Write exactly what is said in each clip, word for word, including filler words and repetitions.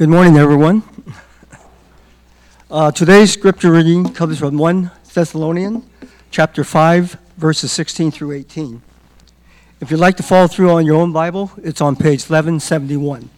Good morning, everyone. Uh, today's scripture reading comes from First Thessalonians chapter five, verses sixteen through eighteen. If you'd like to follow through on your own Bible, it's on page eleven seventy-one.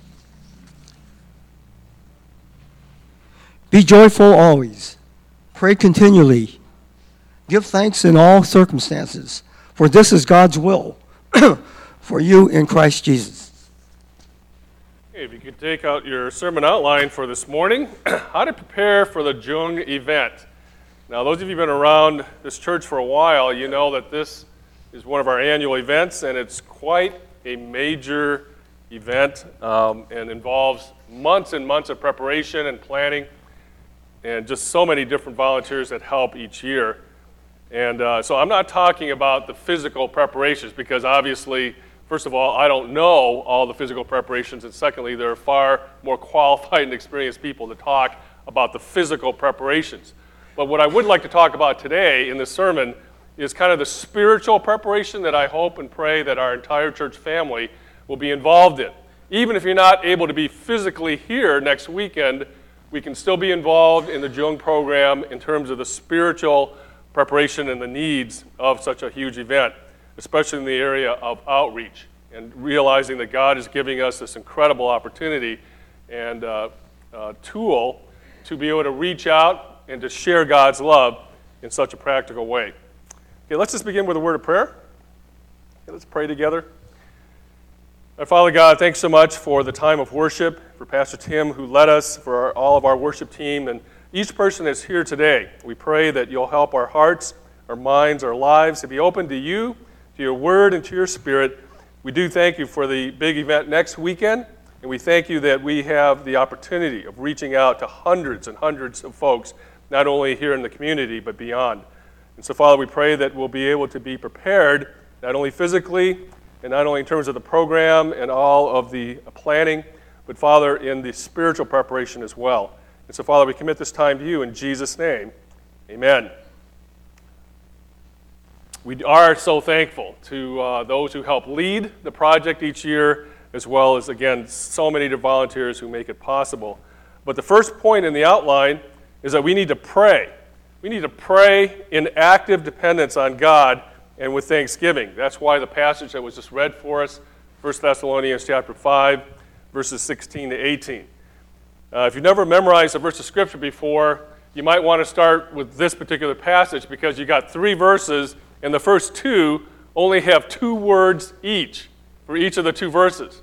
Be joyful always. Pray continually. Give thanks in all circumstances, for this is God's will for you in Christ Jesus. Hey, if you could take out your sermon outline for this morning, how to prepare for the Jung event. Now, those of you who've been around this church for a while, you know that this is one of our annual events, and it's quite a major event um, and involves months and months of preparation and planning and just so many different volunteers that help each year. And uh, so I'm not talking about the physical preparations because obviously, first of all, I don't know all the physical preparations, and secondly, there are far more qualified and experienced people to talk about the physical preparations. But what I would like to talk about today in this sermon is kind of the spiritual preparation that I hope and pray that our entire church family will be involved in. Even if you're not able to be physically here next weekend, we can still be involved in the Jung program in terms of the spiritual preparation and the needs of such a huge event, especially in the area of outreach and realizing that God is giving us this incredible opportunity and uh, uh, tool to be able to reach out and to share God's love in such a practical way. Okay, let's just begin with a word of prayer. Okay, let's pray together. Our Father God, thanks so much for the time of worship, for Pastor Tim who led us, for our, all of our worship team, and each person that's here today. We pray that you'll help our hearts, our minds, our lives to be open to you, to your word, and to your spirit. We do thank you for the big event next weekend, and we thank you that we have the opportunity of reaching out to hundreds and hundreds of folks, not only here in the community, but beyond. And so, Father, we pray that we'll be able to be prepared, not only physically, and not only in terms of the program and all of the planning, but, Father, in the spiritual preparation as well. And so, Father, we commit this time to you in Jesus' name. Amen. We are so thankful to uh, those who help lead the project each year, as well as, again, so many volunteers who make it possible. But the first point in the outline is that we need to pray. We need to pray in active dependence on God and with thanksgiving. That's why the passage that was just read for us, First Thessalonians chapter five, verses sixteen to eighteen. Uh, if you've never memorized a verse of Scripture before, you might want to start with this particular passage because you got three verses, and the first two only have two words each for each of the two verses.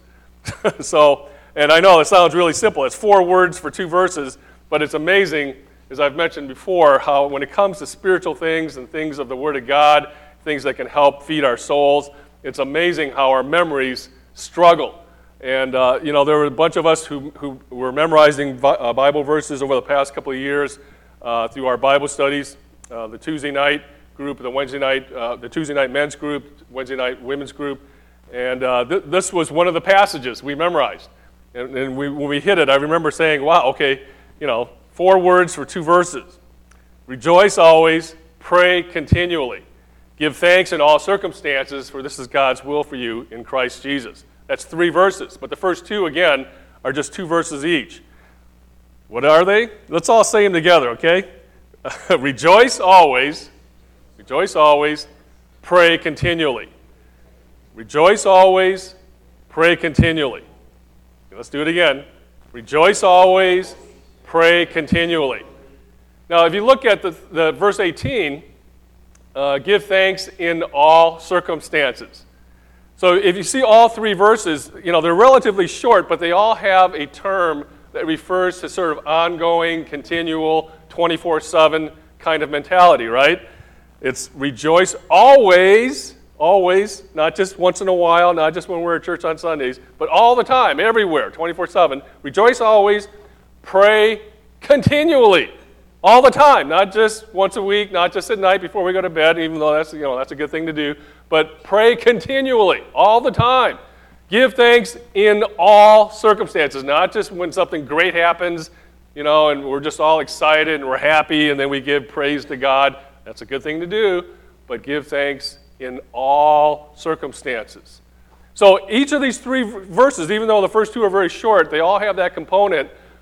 So, and I know it sounds really simple. It's four words for two verses, but it's amazing, as I've mentioned before, how when it comes to spiritual things and things of the Word of God, things that can help feed our souls, it's amazing how our memories struggle. And, uh, you know, there were a bunch of us who, who were memorizing uh, Bible verses over the past couple of years uh, through our Bible studies, uh, the Tuesday night group, the Wednesday night, uh, the Tuesday night men's group, Wednesday night women's group. And uh, th- this was one of the passages we memorized. And, and we, when we hit it, I remember saying, wow, okay, you know, four words for two verses. Rejoice always, pray continually. Give thanks in all circumstances, for this is God's will for you in Christ Jesus. That's three verses, but the first two, again, are just two verses each. What are they? Let's all say them together, okay? Rejoice always, rejoice always, pray continually. Rejoice always, pray continually. Okay, let's do it again. Rejoice always, pray continually. Now, if you look at the, the verse eighteen, uh, give thanks in all circumstances. So if you see all three verses, you know, they're relatively short, but they all have a term that refers to sort of ongoing, continual, twenty-four seven kind of mentality, right? It's rejoice always, always, not just once in a while, not just when we're at church on Sundays, but all the time, everywhere, twenty-four seven. Rejoice always, pray continually, all the time, not just once a week, not just at night before we go to bed, even though that's, you know, that's a good thing to do. But pray continually, all the time. Give thanks in all circumstances, not just when something great happens, you know, and we're just all excited and we're happy and then we give praise to God. That's a good thing to do, but give thanks in all circumstances. So each of these three verses, even though the first two are very short, they all have that component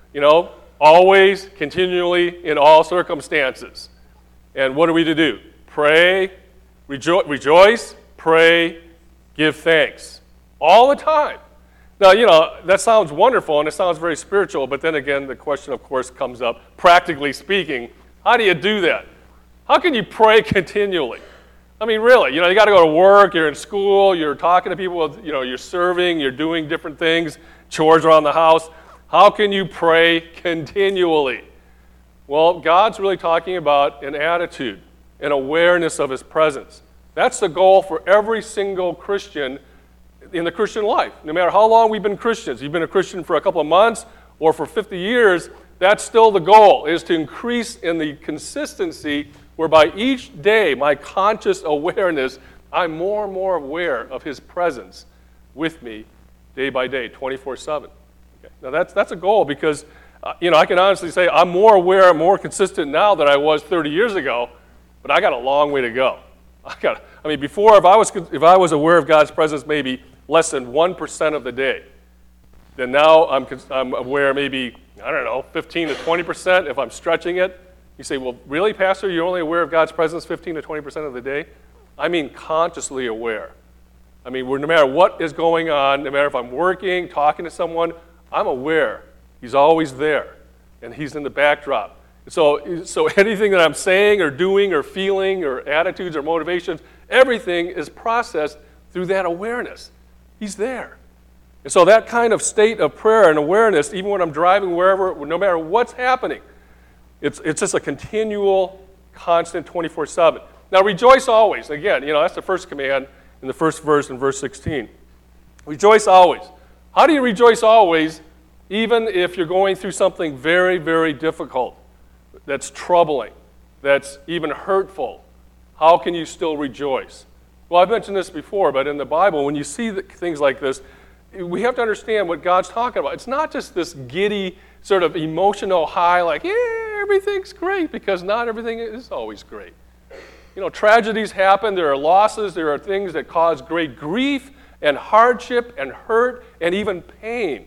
You know, always, continually, in all circumstances. And what are we to do? Pray, rejo- rejoice, pray, give thanks. All the time. Now, you know, that sounds wonderful and it sounds very spiritual, but then again, the question, of course, comes up, practically speaking, how do you do that? How can you pray continually? I mean, really, you know, you got to go to work, you're in school, you're talking to people, you know, you're serving, you're doing different things, chores around the house. How can you pray continually? Well, God's really talking about an attitude, an awareness of his presence. That's the goal for every single Christian in the Christian life. No matter how long we've been Christians, you've been a Christian for a couple of months or for fifty years, that's still the goal, is to increase in the consistency whereby each day my conscious awareness, I'm more and more aware of his presence with me day by day, twenty-four seven. Okay. Now that's, that's a goal because, uh, you know, I can honestly say I'm more aware, more consistent now than I was thirty years ago, but I got a long way to go. I got, I mean, before, if I was, if I was aware of God's presence maybe less than one percent of the day, then now I'm, I'm aware maybe, I don't know, fifteen to twenty percent if I'm stretching it. You say, well, really, Pastor, you're only aware of God's presence fifteen to twenty percent of the day? I mean consciously aware. I mean, no matter what is going on, no matter if I'm working, talking to someone, I'm aware. He's always there, and he's in the backdrop. So, so anything that I'm saying or doing or feeling or attitudes or motivations, everything is processed through that awareness. He's there. And so that kind of state of prayer and awareness, even when I'm driving wherever, no matter what's happening, it's, it's just a continual, constant twenty-four seven. Now, rejoice always. Again, you know, that's the first command in the first verse in verse sixteen. Rejoice always. How do you rejoice always, even if you're going through something very, very difficult, that's troubling, that's even hurtful? How can you still rejoice? Well, I've mentioned this before, but in the Bible, when you see things like this, we have to understand what God's talking about. It's not just this giddy sort of emotional high, like, yeah, everything's great, because not everything is always great. You know, tragedies happen, there are losses, there are things that cause great grief and hardship and hurt and even pain.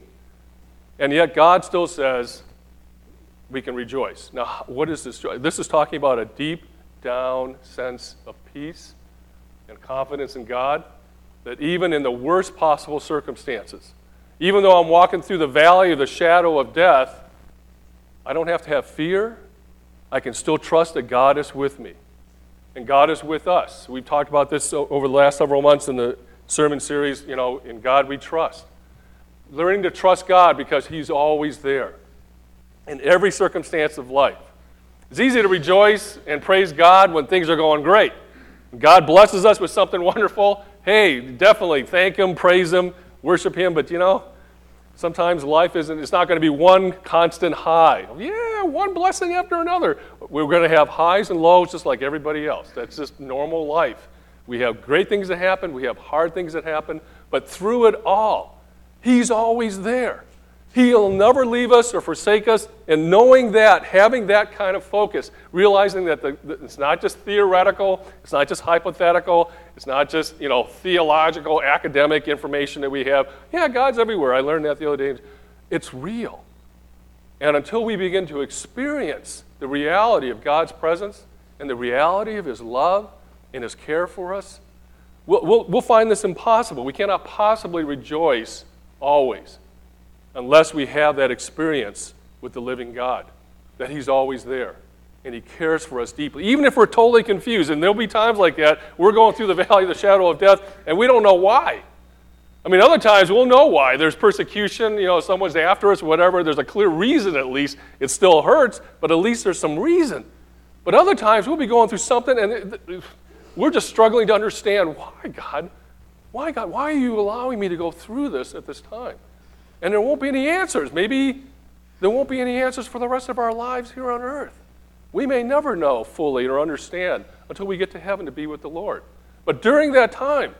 And yet God still says we can rejoice. Now, what is this joy? This is talking about a deep down sense of peace and confidence in God, that even in the worst possible circumstances, even though I'm walking through the valley of the shadow of death, I don't have to have fear. I can still trust that God is with me. And God is with us. We've talked about this over the last several months in the sermon series, you know, in God we trust. Learning to trust God because he's always there in every circumstance of life. It's easy to rejoice and praise God when things are going great. God blesses us with something wonderful. Hey, definitely thank him, praise him, worship him. But you know, sometimes life isn't, it's not going to be one constant high. Yeah, one blessing after another. We're going to have highs and lows just like everybody else. That's just normal life. We have great things that happen. We have hard things that happen. But through it all, he's always there. He'll never leave us or forsake us. And knowing that, having that kind of focus, realizing that the, the, it's not just theoretical, it's not just hypothetical, it's not just, you know, theological, academic information that we have. Yeah, God's everywhere. I learned that the other day. It's real. And until we begin to experience the reality of God's presence and the reality of his love and his care for us, we'll, we'll, we'll find this impossible. We cannot possibly rejoice always unless we have that experience with the living God, that he's always there and he cares for us deeply. Even if we're totally confused, and there'll be times like that, we're going through the valley of the shadow of death and we don't know why. I mean, other times we'll know why. There's persecution, you know, someone's after us, whatever. There's a clear reason at least. It still hurts, but at least there's some reason. But other times we'll be going through something and it, we're just struggling to understand, why, God? Why, God? Why are you allowing me to go through this at this time? And there won't be any answers. Maybe there won't be any answers for the rest of our lives here on earth. We may never know fully or understand until we get to heaven to be with the Lord. But during that time,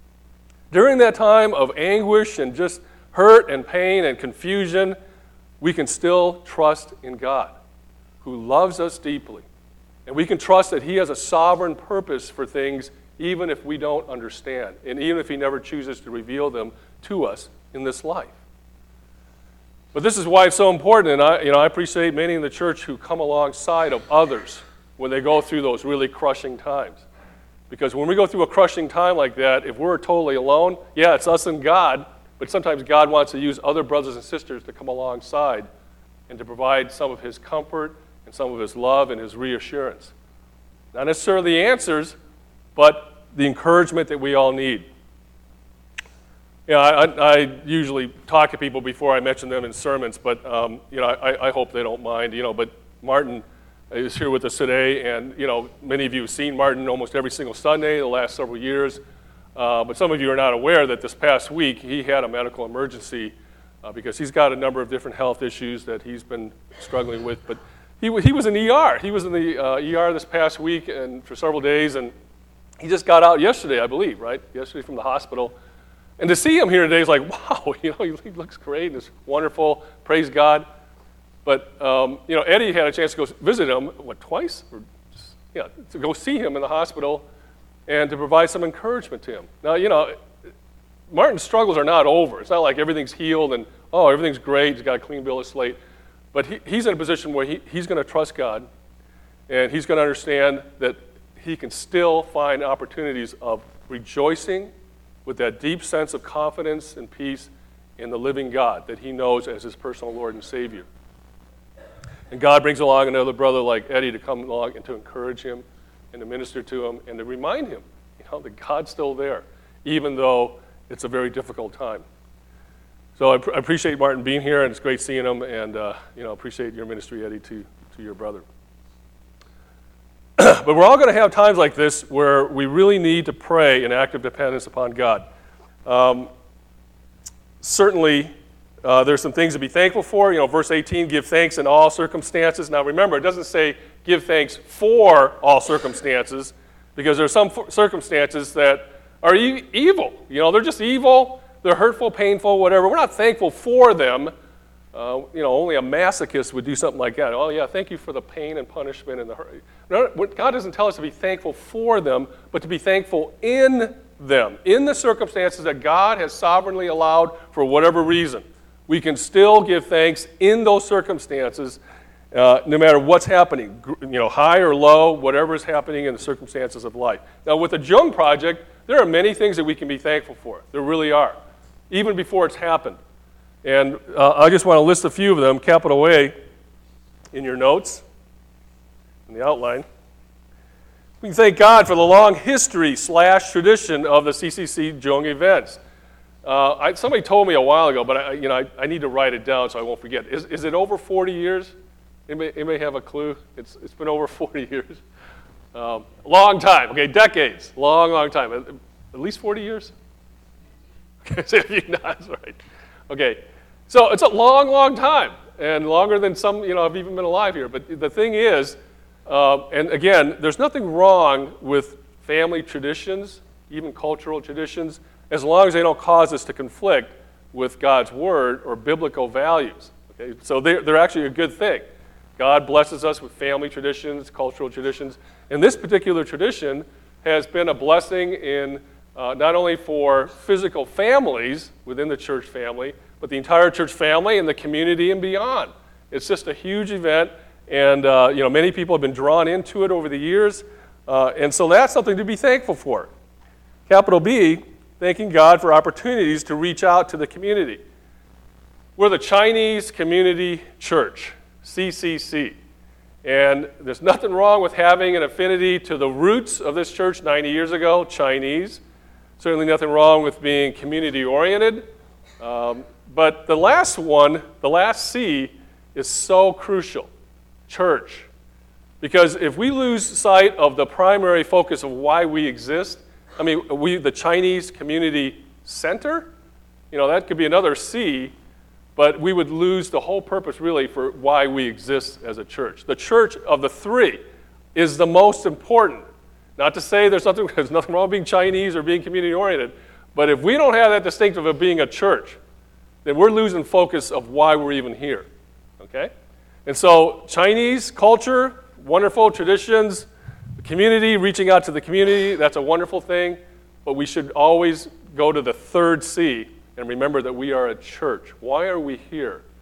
during that time of anguish and just hurt and pain and confusion, we can still trust in God, who loves us deeply. And we can trust that he has a sovereign purpose for things even if we don't understand, and even if he never chooses to reveal them to us in this life. But this is why it's so important, and I, you know, I appreciate many in the church who come alongside of others when they go through those really crushing times. Because when we go through a crushing time like that, if we're totally alone, yeah, it's us and God, but sometimes God wants to use other brothers and sisters to come alongside and to provide some of his comfort and some of his love and his reassurance. Not necessarily the answers, but the encouragement that we all need. You know, I, I usually talk to people before I mention them in sermons, but um, you know, I, I hope they don't mind. You know, but Martin is here with us today, and you know, many of you have seen Martin almost every single Sunday the last several years. Uh, but some of you are not aware that this past week he had a medical emergency uh, because he's got a number of different health issues that he's been struggling with. But he he was in E R. He was in the uh, E R this past week and for several days, and he just got out yesterday, I believe, right? Yesterday from the hospital. And to see him here today is like, wow, you know, he looks great and it's wonderful. Praise God. But, um, you know, Eddie had a chance to go visit him, what, twice? Or just, yeah, to go see him in the hospital and to provide some encouragement to him. Now, you know, Martin's struggles are not over. It's not like everything's healed and, oh, everything's great, he's got a clean bill of slate. But he, he's in a position where he, he's going to trust God, and he's going to understand that he can still find opportunities of rejoicing with that deep sense of confidence and peace in the living God that he knows as his personal Lord and Savior. And God brings along another brother like Eddie to come along and to encourage him and to minister to him and to remind him, you know, that God's still there, even though it's a very difficult time. So I, pr- I appreciate Martin being here, and it's great seeing him, and uh, you know, appreciate your ministry, Eddie, to, to your brother. But we're all going to have times like this where we really need to pray in active dependence upon God. Um, certainly, uh, there's some things to be thankful for. You know, verse eighteen, give thanks in all circumstances. Now remember, it doesn't say give thanks for all circumstances, because there are some f- circumstances that are e- evil. You know, they're just evil, they're hurtful, painful, whatever. We're not thankful for them. Uh, you know, only a masochist would do something like that. Oh, yeah, thank you for the pain and punishment and the hurt. No, God doesn't tell us to be thankful for them, but to be thankful in them, in the circumstances that God has sovereignly allowed for whatever reason. We can still give thanks in those circumstances, uh, no matter what's happening, you know, high or low, whatever is happening in the circumstances of life. Now, with the Jung Project, there are many things that we can be thankful for. There really are, even before it's happened. And uh, I just want to list a few of them, capital A, in your notes, in the outline. We can thank God for the long history slash tradition of the C C C Jung events. Uh, I, somebody told me a while ago, but I, you know, I, I need to write it down so I won't forget. Is, is it over forty years? Anybody, anybody have a clue? It's, it's been over forty years. Um, long time, okay, decades, long, long time. At, at least forty years? Okay, so if you know, that's right. Okay, so it's a long, long time, and longer than some, you know, have even been alive here. But the thing is, uh, and again, there's nothing wrong with family traditions, even cultural traditions, as long as they don't cause us to conflict with God's word or biblical values. Okay, so they're, they're actually a good thing. God blesses us with family traditions, cultural traditions, and this particular tradition has been a blessing in Uh, not only for physical families within the church family, but the entire church family and the community and beyond. It's just a huge event, and uh, you know, many people have been drawn into it over the years, uh, and so that's something to be thankful for. Capital B, thanking God for opportunities to reach out to the community. We're the Chinese Community Church, C C C, and there's nothing wrong with having an affinity to the roots of this church ninety years ago, Chinese. Certainly nothing wrong with being community-oriented. Um, but the last one, the last C, is so crucial, church. Because if we lose sight of the primary focus of why we exist, I mean, we, the Chinese Community Center, you know, that could be another C, but we would lose the whole purpose really for why we exist as a church. The church of the three is the most important. Not to say there's nothing, there's nothing wrong with being Chinese or being community-oriented, but if we don't have that distinctive of being a church, then we're losing focus of why we're even here, okay? And so Chinese culture, wonderful traditions, the community, reaching out to the community, that's a wonderful thing, but we should always go to the third C and remember that we are a church. Why are we here?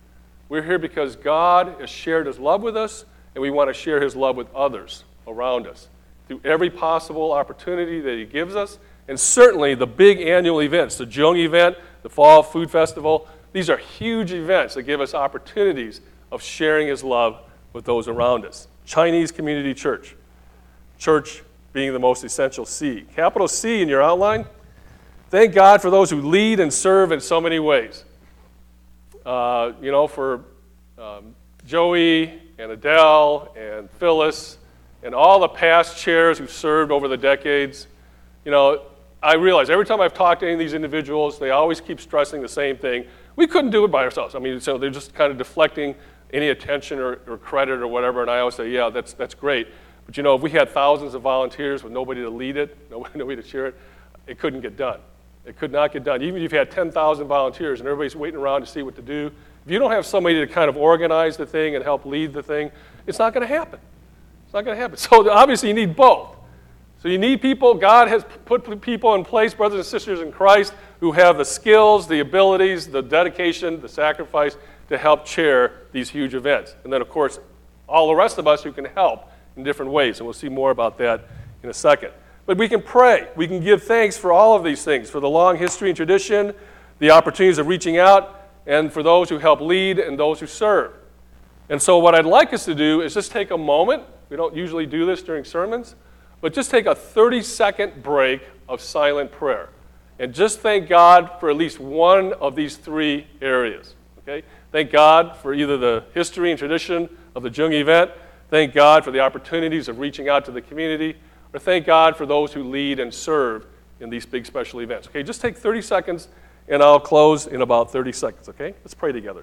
We're here because God has shared his love with us, and we want to share his love with others around us through every possible opportunity that he gives us, and certainly the big annual events, the Jung event, the Fall Food Festival. These are huge events that give us opportunities of sharing his love with those around us. Chinese Community Church, church being the most essential C. Capital C in your outline. Thank God for those who lead and serve in so many ways. Uh, you know, for um, Joey and Adele and Phyllis and all the past chairs who've served over the decades, you know, I realize every time I've talked to any of these individuals, they always keep stressing the same thing. We couldn't do it by ourselves. I mean, so they're just kind of deflecting any attention or, or credit or whatever, and I always say, yeah, that's, that's great. But you know, if we had thousands of volunteers with nobody to lead it, nobody, nobody to cheer it, it couldn't get done. It could not get done. Even if you had ten thousand volunteers and everybody's waiting around to see what to do, if you don't have somebody to kind of organize the thing and help lead the thing, it's not going to happen. It's not going to happen. So obviously you need both. So you need people. God has put people in place, brothers and sisters in Christ, who have the skills, the abilities, the dedication, the sacrifice to help chair these huge events. And then, of course, all the rest of us who can help in different ways. And we'll see more about that in a second. But we can pray. We can give thanks for all of these things, for the long history and tradition, the opportunities of reaching out, and for those who help lead and those who serve. And so what I'd like us to do is just take a moment. We don't usually do this during sermons, but just take a thirty-second break of silent prayer and just thank God for at least one of these three areas. Okay? Thank God for either the history and tradition of the Jung event, thank God for the opportunities of reaching out to the community, or thank God for those who lead and serve in these big special events. Okay, just take thirty seconds, and I'll close in about thirty seconds, okay? Let's pray together.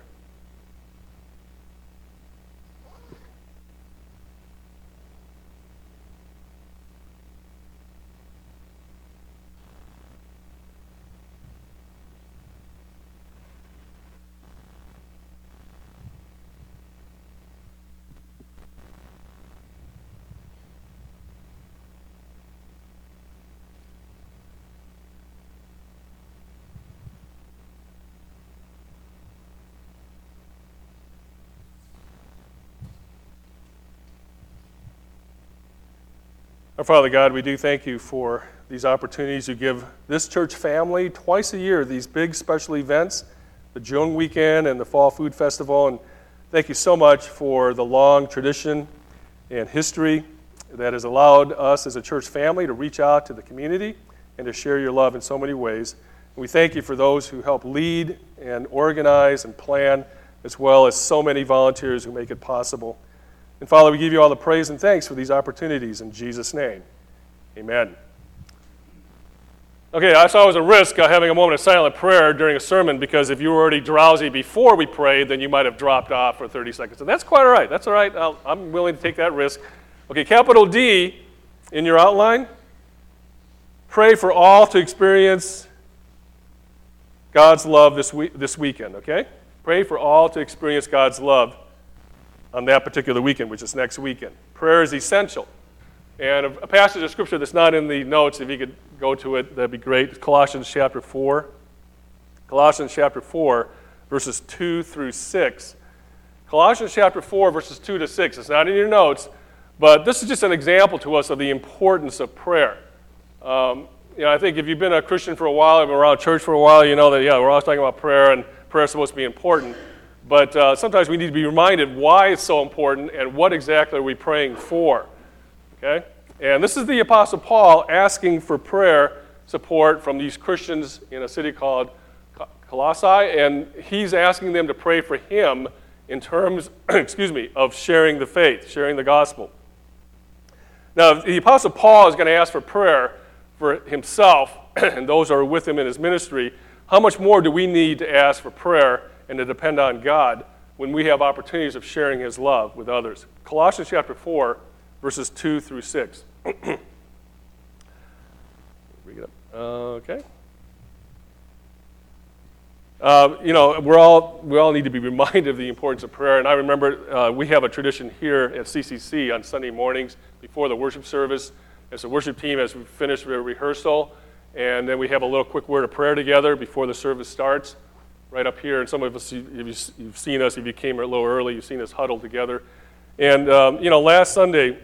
Our Father God, we do thank you for these opportunities you give this church family twice a year, these big special events, the Jung Weekend and the Fall Food Festival. And thank you so much for the long tradition and history that has allowed us as a church family to reach out to the community and to share your love in so many ways. And we thank you for those who help lead and organize and plan, as well as so many volunteers who make it possible. And Father, we give you all the praise and thanks for these opportunities in Jesus' name. Amen. Okay, I saw it was a risk of having a moment of silent prayer during a sermon, because if you were already drowsy before we prayed, then you might have dropped off for thirty seconds. And that's quite all right. That's all right. I'll, I'm willing to take that risk. Okay, capital D in your outline. Pray for all to experience God's love this week, this weekend, okay? Pray for all to experience God's love on that particular weekend, which is next weekend. Prayer is essential. And a, a passage of scripture that's not in the notes, if you could go to it, that'd be great. It's Colossians chapter four. Colossians chapter four, verses two through six. Colossians chapter four, verses two to six. It's not in your notes, but this is just an example to us of the importance of prayer. Um, you know, I think if you've been a Christian for a while, you've been around church for a while, you know that, yeah, we're always talking about prayer, and prayer is supposed to be important. But uh, sometimes we need to be reminded why it's so important and what exactly are we praying for, okay? And this is the Apostle Paul asking for prayer support from these Christians in a city called Colossae, and he's asking them to pray for him in terms, excuse me, of sharing the faith, sharing the gospel. Now, if the Apostle Paul is going to ask for prayer for himself and those who are with him in his ministry, how much more do we need to ask for prayer and to depend on God when we have opportunities of sharing his love with others? Colossians chapter four, verses two through six. Bring it up. Okay. Uh, you know, we're all, we all need to be reminded of the importance of prayer. And I remember uh, we have a tradition here at C C C on Sunday mornings before the worship service. As a worship team, as we finish the rehearsal, and then we have a little quick word of prayer together before the service starts. right up here. And some of us, you, you've, you've seen us, if you came a little early, you've seen us huddled together. And, um, you know, last Sunday,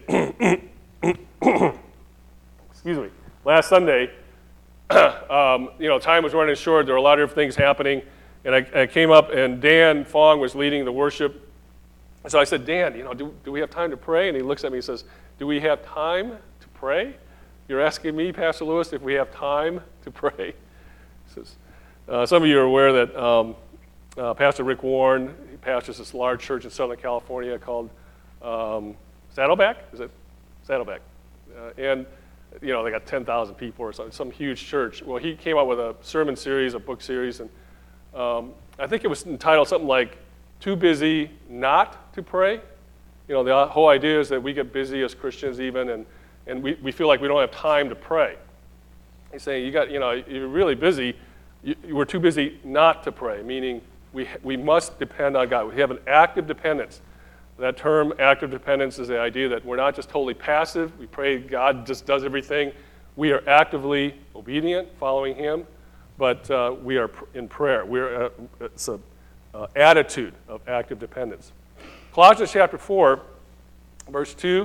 excuse me, last Sunday, um, you know, time was running short. There were a lot of things happening. And I, I came up, and Dan Fong was leading the worship. So I said, Dan, you know, do, do we have time to pray? And he looks at me and says, do we have time to pray? You're asking me, Pastor Lewis, if we have time to pray? He says, uh, some of you are aware that um, uh, Pastor Rick Warren, he pastors this large church in Southern California called um, Saddleback? Is it Saddleback? Uh, and, you know, they got ten thousand people or something, some huge church. Well, he came out with a sermon series, a book series, and um, I think it was entitled something like, Too Busy Not to Pray. You know, the whole idea is that we get busy as Christians even, and, and we, we feel like we don't have time to pray. He's saying, you got, you know, you're really busy. You, we're too busy not to pray, meaning we, we must depend on God. We have an active dependence. That term, active dependence, is the idea that we're not just totally passive. We pray God just does everything. We are actively obedient, following Him, but uh, we are pr- in prayer. We're, uh, it's a Uh, attitude of active dependence. Colossians chapter four, verse two.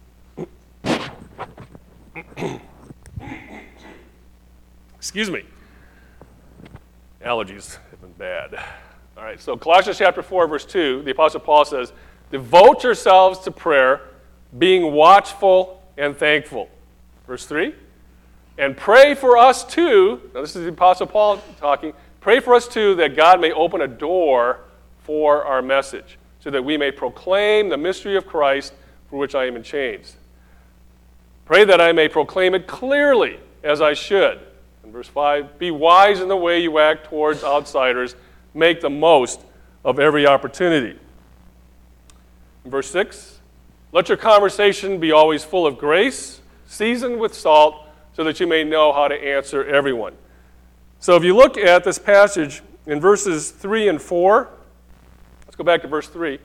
Excuse me. Allergies have been bad. All right, so Colossians chapter four, verse two, the Apostle Paul says, devote yourselves to prayer, being watchful and thankful. Verse three, and pray for us too. Now this is the Apostle Paul talking. Pray for us, too, that God may open a door for our message, so that we may proclaim the mystery of Christ for which I am in chains. Pray that I may proclaim it clearly as I should. In verse five, be wise in the way you act towards outsiders. Make the most of every opportunity. In verse six, let your conversation be always full of grace, seasoned with salt, so that you may know how to answer everyone. So if you look at this passage in verses three and four, let's go back to verse three.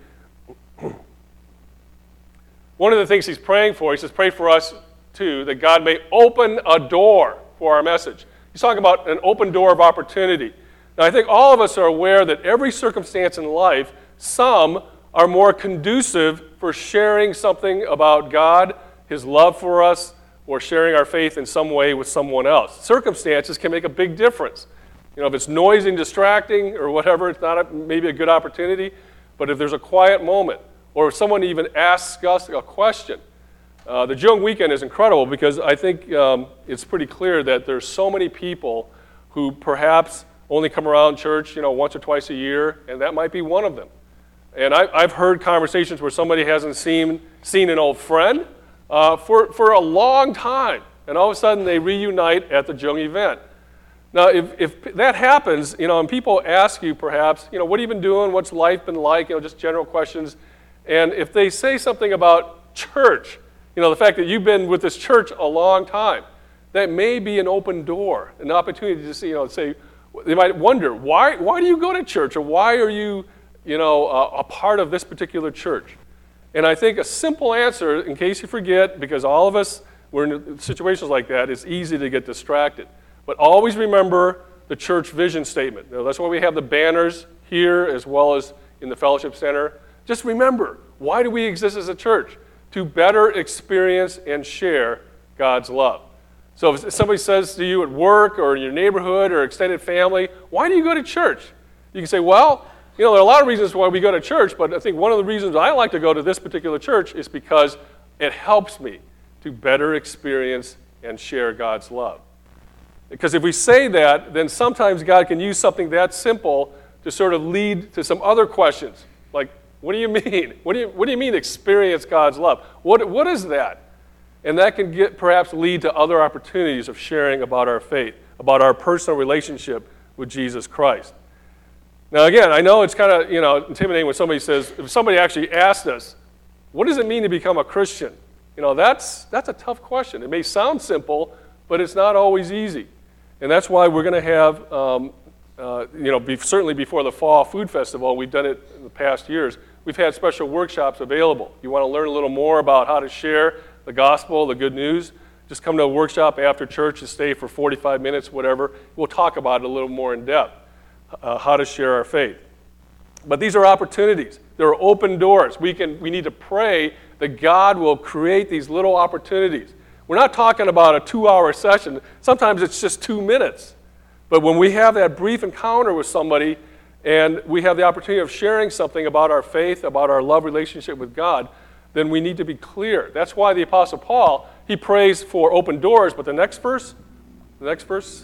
One of the things he's praying for, he says, pray for us too, that God may open a door for our message. He's talking about an open door of opportunity. Now I think all of us are aware that every circumstance in life, some are more conducive for sharing something about God, His love for us, or sharing our faith in some way with someone else. Circumstances can make a big difference. You know, if it's noisy and distracting or whatever, it's not a, maybe a good opportunity. But if there's a quiet moment, or if someone even asks us a question, uh, the Jung Weekend is incredible because I think um, it's pretty clear that there's so many people who perhaps only come around church, you know, once or twice a year, and that might be one of them. And I, I've heard conversations where somebody hasn't seen seen an old friend Uh, for, for a long time, and all of a sudden they reunite at the Jung event. Now, if, if that happens, you know, and people ask you perhaps, you know, what have you been doing, what's life been like, you know, just general questions, and if they say something about church, you know, the fact that you've been with this church a long time, that may be an open door, an opportunity to see, you know, say, they might wonder, why, why do you go to church, or why are you, you know, a, a part of this particular church? And I think a simple answer, in case you forget, because all of us, we're in situations like that, it's easy to get distracted. But always remember the church vision statement. Now, that's why we have the banners here as well as in the fellowship center. Just remember, why do we exist as a church? To better experience and share God's love. So if somebody says to you at work or in your neighborhood or extended family, why do you go to church? You can say, well, you know, there are a lot of reasons why we go to church, but I think one of the reasons I like to go to this particular church is because it helps me to better experience and share God's love. Because if we say that, then sometimes God can use something that simple to sort of lead to some other questions. Like, what do you mean? What do you, what do you mean experience God's love? What, what is that? And that can get perhaps lead to other opportunities of sharing about our faith, about our personal relationship with Jesus Christ. Now, again, I know it's kind of, you know, intimidating when somebody says, if somebody actually asked us, what does it mean to become a Christian? You know, that's, that's a tough question. It may sound simple, but it's not always easy. And that's why we're going to have, um, uh, you know, be, certainly before the Fall Food Festival, we've done it in the past years, we've had special workshops available. You want to learn a little more about how to share the gospel, the good news, just come to a workshop after church and stay for forty-five minutes, whatever. We'll talk about it a little more in depth. uh, how to share our faith. But these are opportunities. There are open doors. We can we need to pray that God will create these little opportunities. We're not talking about a two-hour session. Sometimes it's just two minutes. But when we have that brief encounter with somebody and we have the opportunity of sharing something about our faith, about our love relationship with God, then we need to be clear. That's why the Apostle Paul, he prays for open doors. But the next verse, the next verse,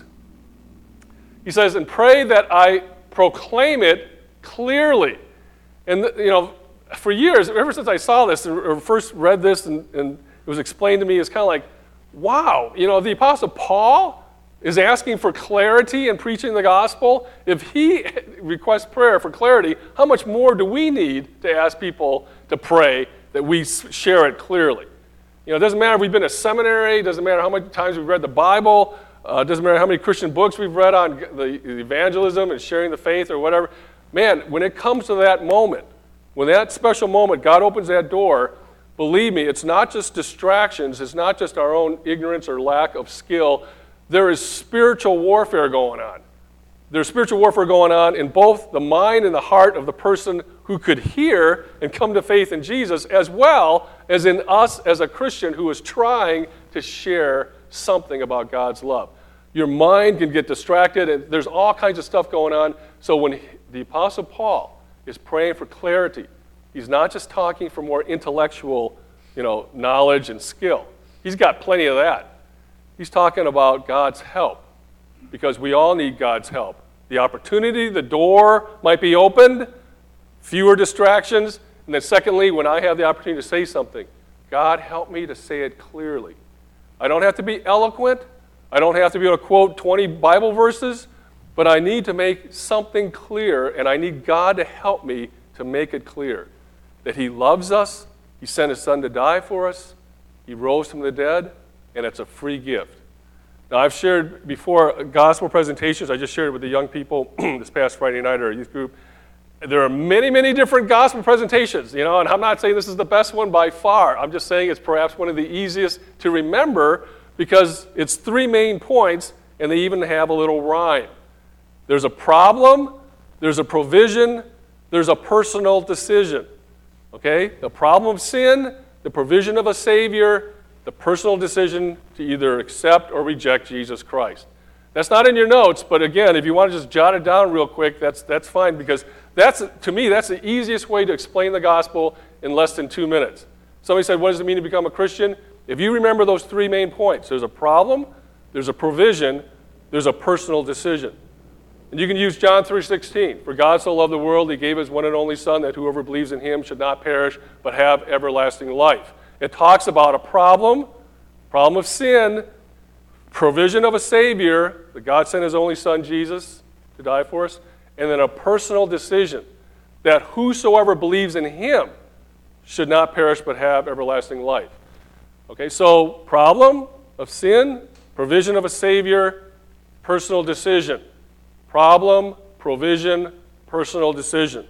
he says, and pray that I proclaim it clearly. And, you know, for years, ever since I saw this or first read this and, and it was explained to me, it's kind of like, wow, you know, the Apostle Paul is asking for clarity in preaching the gospel. If he requests prayer for clarity, how much more do we need to ask people to pray that we share it clearly? You know, it doesn't matter if we've been to seminary, it doesn't matter how many times we've read the Bible, uh, it doesn't matter how many Christian books we've read on the, the evangelism and sharing the faith or whatever. Man, when it comes to that moment, when that special moment, God opens that door, believe me, it's not just distractions, it's not just our own ignorance or lack of skill. There is spiritual warfare going on. There's spiritual warfare going on in both the mind and the heart of the person who could hear and come to faith in Jesus, as well as in us as a Christian who is trying to share something about God's love. Your mind can get distracted, and there's all kinds of stuff going on. So when the Apostle Paul is praying for clarity, he's not just talking for more intellectual, you know, knowledge and skill. He's got plenty of that. He's talking about God's help, because we all need God's help. The opportunity, the door might be opened, fewer distractions, and then secondly, when I have the opportunity to say something, God help me to say it clearly. I don't have to be eloquent. I don't have to be able to quote twenty Bible verses, but I need to make something clear, and I need God to help me to make it clear that he loves us, he sent his son to die for us, he rose from the dead, and it's a free gift. Now, I've shared before gospel presentations. I just shared it with the young people this past Friday night at our youth group. There are many, many different gospel presentations, you know, and I'm not saying this is the best one by far. I'm just saying it's perhaps one of the easiest to remember because it's three main points, and they even have a little rhyme. There's a problem, there's a provision, there's a personal decision. Okay? The problem of sin, the provision of a Savior, the personal decision to either accept or reject Jesus Christ. That's not in your notes, but again, if you want to just jot it down real quick, that's that's fine, because that's, to me, that's the easiest way to explain the gospel in less than two minutes. Somebody said, what does it mean to become a Christian? If you remember those three main points, there's a problem, there's a provision, there's a personal decision. And you can use John three sixteen. For God so loved the world, he gave his one and only Son, that whoever believes in him should not perish, but have everlasting life. It talks about a problem, problem of sin, provision of a Savior, that God sent his only Son, Jesus, to die for us, and then a personal decision that whosoever believes in him should not perish but have everlasting life. Okay, so problem of sin, provision of a Savior, personal decision. Problem, provision, personal decision.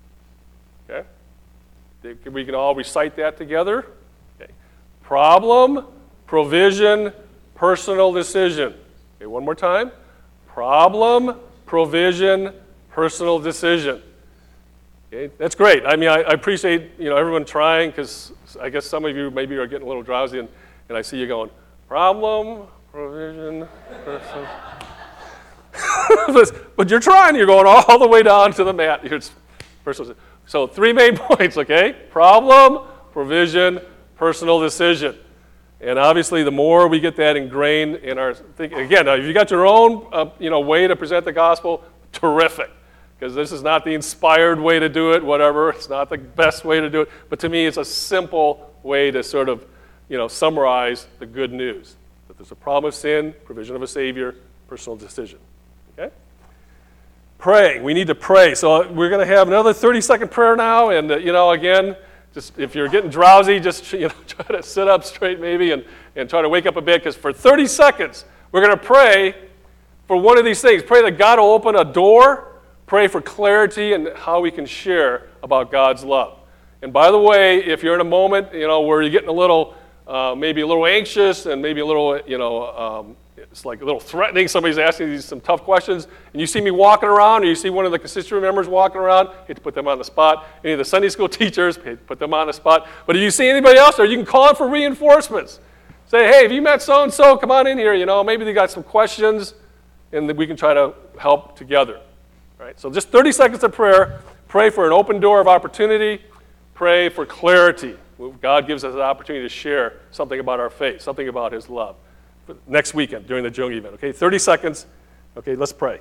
Okay? We can all recite that together. Okay. Problem, provision, personal decision. Okay, one more time. Problem, provision, personal decision. Okay, that's great. I mean, I, I appreciate, you know, everyone trying, because I guess some of you maybe are getting a little drowsy, and, and I see you going, problem, provision, personal. But you're trying. You're going all the way down to the mat. Personal. So three main points, okay? Problem, provision, personal decision. And obviously, the more we get that ingrained in our thinking, again, if you got your own, uh, you know, way to present the gospel, terrific. Because this is not the inspired way to do it, whatever. It's not the best way to do it. But to me, it's a simple way to sort of, you know, summarize the good news. That there's a problem of sin, provision of a Savior, personal decision. Okay? Praying. We need to pray. So we're going to have another thirty-second prayer now. And, uh, you know, again, just if you're getting drowsy, just, you know, try to sit up straight maybe and, and try to wake up a bit. Because for thirty seconds, we're going to pray for one of these things. Pray that God will open a door. Pray for clarity and how we can share about God's love. And by the way, if you're in a moment, you know, where you're getting a little, uh, maybe a little anxious and maybe a little, you know, um, it's like a little threatening. Somebody's asking you some tough questions, and you see me walking around, or you see one of the constituent members walking around, hate to put them on the spot. Any of the Sunday school teachers, hate to put them on the spot. But if you see anybody else there, you can call in for reinforcements. Say, hey, have you met so-and-so? Come on in here. You know, maybe they got some questions, and we can try to help together. All right, so just thirty seconds of prayer. Pray for an open door of opportunity. Pray for clarity. God gives us an opportunity to share something about our faith, something about his love. Next weekend during the Jung event. Okay, thirty seconds. Okay, let's pray.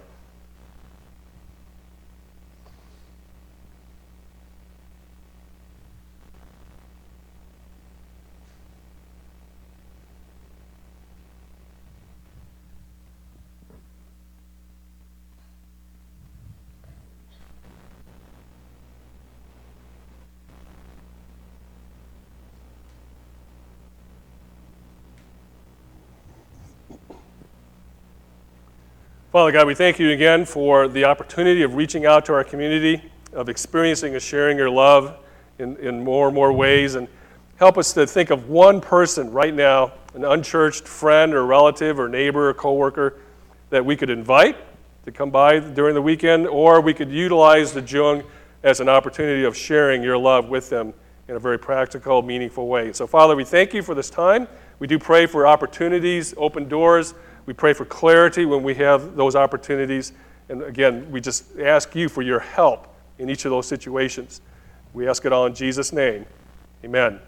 Father God, we thank you again for the opportunity of reaching out to our community, of experiencing and sharing your love in, in more and more ways. And help us to think of one person right now, an unchurched friend or relative or neighbor or coworker, that we could invite to come by during the weekend, or we could utilize the Jung as an opportunity of sharing your love with them in a very practical, meaningful way. So, Father, we thank you for this time. We do pray for opportunities, open doors. We pray for clarity when we have those opportunities. And again, we just ask you for your help in each of those situations. We ask it all in Jesus' name. Amen.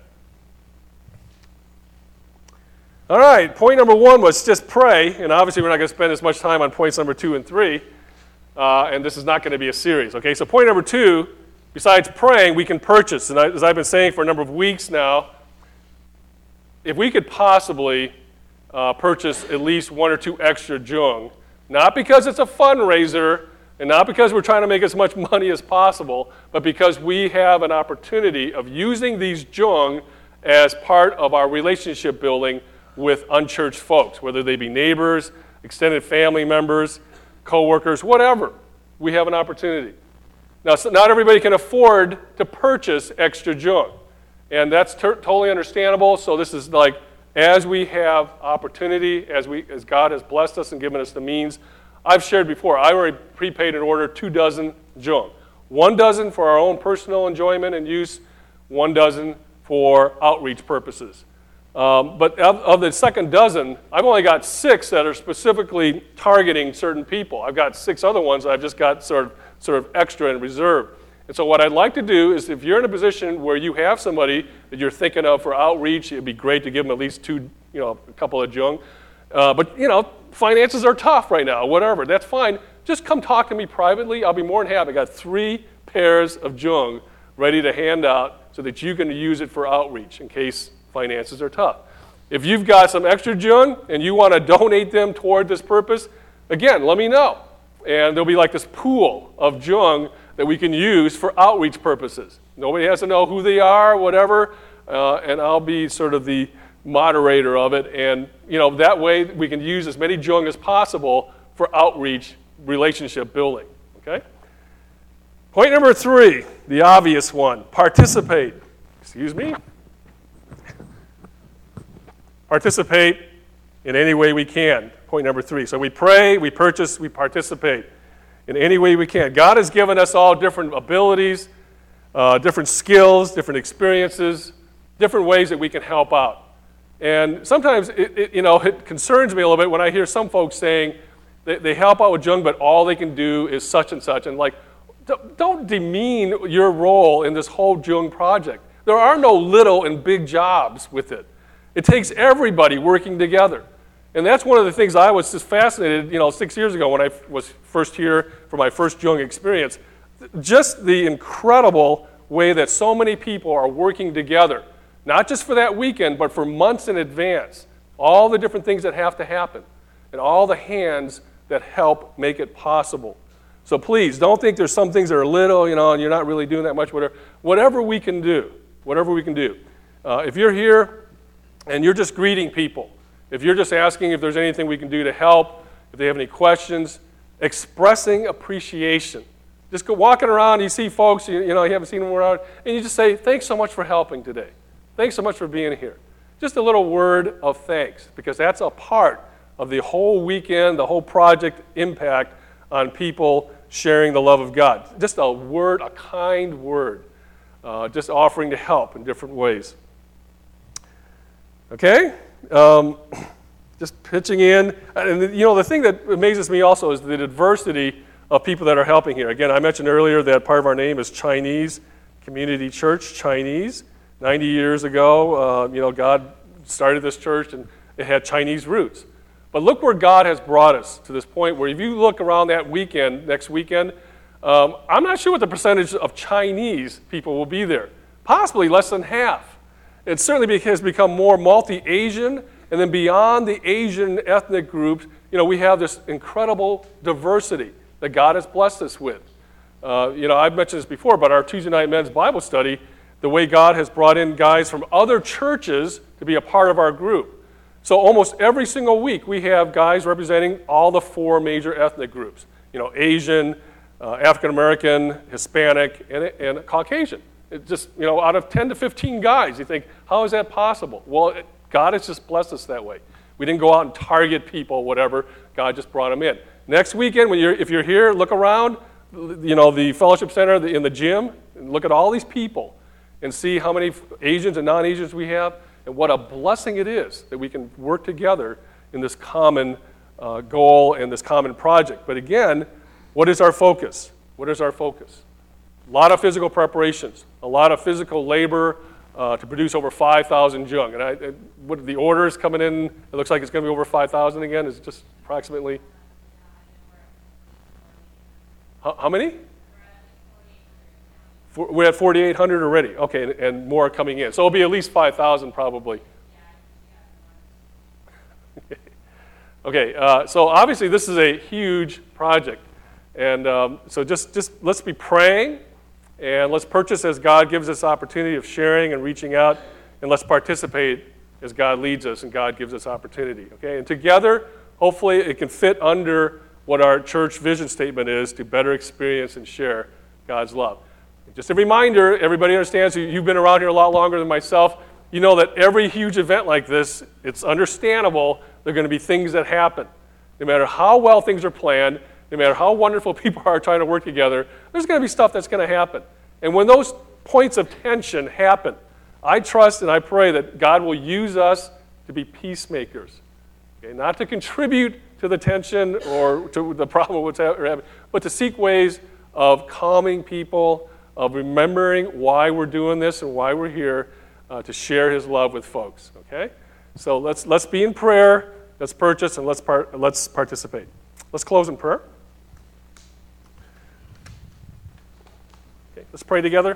All right, point number one was just pray. And obviously, we're not going to spend as much time on points number two and three. Uh, and this is not going to be a series. Okay, so point number two, besides praying, we can purchase. And I, as I've been saying for a number of weeks now, if we could possibly Uh, purchase at least one or two extra Jung, not because it's a fundraiser and not because we're trying to make as much money as possible, but because we have an opportunity of using these Jung as part of our relationship building with unchurched folks, whether they be neighbors, extended family members, coworkers, whatever. We have an opportunity. Now, so not everybody can afford to purchase extra Jung, and that's ter- totally understandable. So this is like, as we have opportunity, as we, as God has blessed us and given us the means, I've shared before, I already prepaid and ordered two dozen Jung. One dozen for our own personal enjoyment and use, one dozen for outreach purposes. Um, but of, of the second dozen, I've only got six that are specifically targeting certain people. I've got six other ones that I've just got sort of, sort of extra in reserve. And so what I'd like to do is, if you're in a position where you have somebody that you're thinking of for outreach, it'd be great to give them at least two, you know, a couple of Jung. Uh, but, you know, finances are tough right now, whatever. That's fine. Just come talk to me privately. I'll be more than happy. I got three pairs of Jung ready to hand out so that you can use it for outreach in case finances are tough. If you've got some extra Jung and you want to donate them toward this purpose, again, let me know. And there'll be like this pool of Jung that we can use for outreach purposes. Nobody has to know who they are, whatever, uh, and I'll be sort of the moderator of it. And you know, that way we can use as many Jung as possible for outreach relationship building, okay? Point number three, the obvious one, participate. Excuse me? Participate in any way we can. Point number three. So we pray, we purchase, we participate in any way we can. God has given us all different abilities, uh, different skills, different experiences, different ways that we can help out. And sometimes, it, it, you know, it concerns me a little bit when I hear some folks saying they, they help out with Jung, but all they can do is such and such. And like, don't demean your role in this whole Jung project. There are no little and big jobs with it. It takes everybody working together. And that's one of the things I was just fascinated, you know, six years ago when I was first here for my first Jung experience. Just the incredible way that so many people are working together, not just for that weekend, but for months in advance. All the different things that have to happen, and all the hands that help make it possible. So please, don't think there's some things that are little, you know, and you're not really doing that much, whatever. Whatever we can do, whatever we can do. Uh, if you're here and you're just greeting people, if you're just asking if there's anything we can do to help, if they have any questions, expressing appreciation. Just go walking around, you see folks, you, you know, you haven't seen them around, and you just say, thanks so much for helping today. Thanks so much for being here. Just a little word of thanks, because that's a part of the whole weekend, the whole project impact on people sharing the love of God. Just a word, a kind word, uh, just offering to help in different ways. Okay? Um, just pitching in. And, you know, the thing that amazes me also is the diversity of people that are helping here. Again, I mentioned earlier that part of our name is Chinese Community Church, Chinese. ninety years ago, uh, you know, God started this church and it had Chinese roots. But look where God has brought us to this point where if you look around that weekend, next weekend, um, I'm not sure what the percentage of Chinese people will be there. Possibly less than half. It certainly has become more multi-Asian, and then beyond the Asian ethnic groups, you know, we have this incredible diversity that God has blessed us with. Uh, you know, I've mentioned this before, but our Tuesday night men's Bible study, the way God has brought in guys from other churches to be a part of our group. So almost every single week we have guys representing all the four major ethnic groups. You know, Asian, uh, African American, Hispanic, and, and Caucasian. It just, you know, out of ten to fifteen guys, you think, how is that possible? Well, it, God has just blessed us that way. We didn't go out and target people, whatever. God just brought them in. Next weekend, when you're, if you're here, look around, you know, the fellowship center, the, in the gym, and look at all these people and see how many Asians and non-Asians we have. And what a blessing it is that we can work together in this common uh, goal and this common project. But again, what is our focus? What is our focus? A lot of physical preparations, a lot of physical labor uh, to produce over five thousand jung. And I, I, what the orders coming in, it looks like it's going to be over five thousand again. Is just approximately. How, how many? We're at forty-eight hundred already. Okay, and, and more coming in. So it'll be at least five thousand probably. Okay, uh, so obviously this is a huge project. And um, so just, just let's be praying, and let's purchase as God gives us opportunity of sharing and reaching out, and let's participate as God leads us and God gives us opportunity. Okay, and together, hopefully it can fit under what our church vision statement is to better experience and share God's love. Just a reminder, everybody understands, you've been around here a lot longer than myself, you know that every huge event like this, it's understandable there are going to be things that happen. No matter how well things are planned, no matter how wonderful people are trying to work together, there's going to be stuff that's going to happen. And when those points of tension happen, I trust and I pray that God will use us to be peacemakers. Okay? Not to contribute to the tension or to the problem of what's happening, but to seek ways of calming people, of remembering why we're doing this and why we're here uh, to share his love with folks, okay? So let's, let's be in prayer, let's purchase, and let's, part, let's participate. Let's close in prayer. Okay, let's pray together.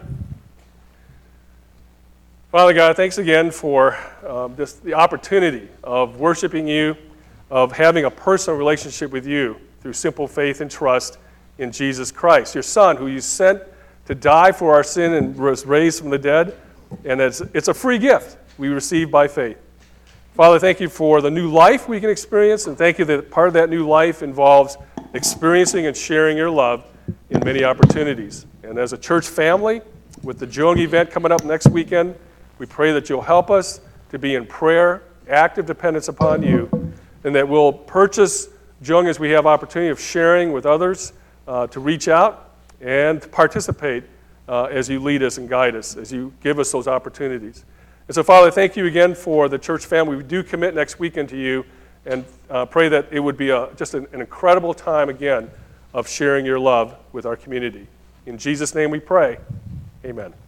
Father God, thanks again for um, this, the opportunity of worshiping you, of having a personal relationship with you through simple faith and trust in Jesus Christ, your Son, who you sent to die for our sin and was raised from the dead. And it's, it's a free gift we receive by faith. Father, thank you for the new life we can experience, and thank you that part of that new life involves experiencing and sharing your love in many opportunities. And as a church family, with the Jung event coming up next weekend, we pray that you'll help us to be in prayer, active dependence upon you, and that we'll purchase Jung as we have opportunity of sharing with others, uh, to reach out and to participate uh, as you lead us and guide us, as you give us those opportunities. And so, Father, thank you again for the church family. We do commit next weekend to you, and uh, pray that it would be a, just an, an incredible time again of sharing your love with our community. In Jesus' name we pray. Amen.